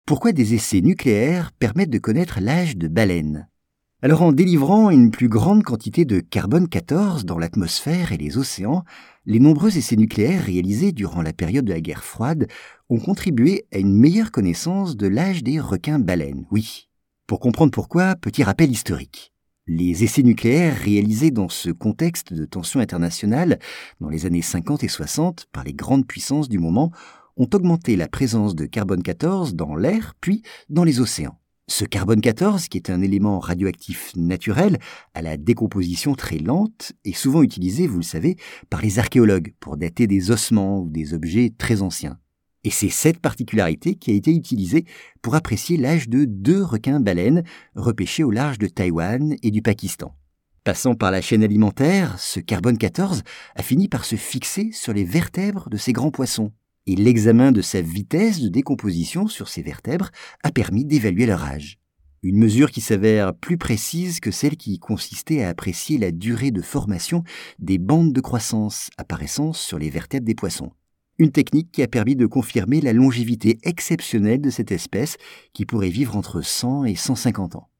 Pourquoi des essais nucléaires permettent de connaître l'âge de baleines? Alors en délivrant une plus grande quantité de carbone 14 dans l'atmosphère et les océans, les nombreux essais nucléaires réalisés durant la période de la guerre froide ont contribué à une meilleure connaissance de l'âge des requins-baleines, oui. Pour comprendre pourquoi, petit rappel historique. Les essais nucléaires réalisés dans ce contexte de tension internationale dans les années 50 et 60 par les grandes puissances du moment ont augmenté la présence de carbone 14 dans l'air puis dans les océans. Ce carbone 14, qui est un élément radioactif naturel à la décomposition très lente, est souvent utilisé, vous le savez, par les archéologues pour dater des ossements ou des objets très anciens. Et c'est cette particularité qui a été utilisée pour apprécier l'âge de 2 requins-baleines repêchés au large de Taïwan et du Pakistan. Passant par la chaîne alimentaire, ce carbone 14 a fini par se fixer sur les vertèbres de ces grands poissons. Et l'examen de sa vitesse de décomposition sur ces vertèbres a permis d'évaluer leur âge. Une mesure qui s'avère plus précise que celle qui consistait à apprécier la durée de formation des bandes de croissance apparaissant sur les vertèbres des poissons. Une technique qui a permis de confirmer la longévité exceptionnelle de cette espèce qui pourrait vivre entre 100 et 150 ans.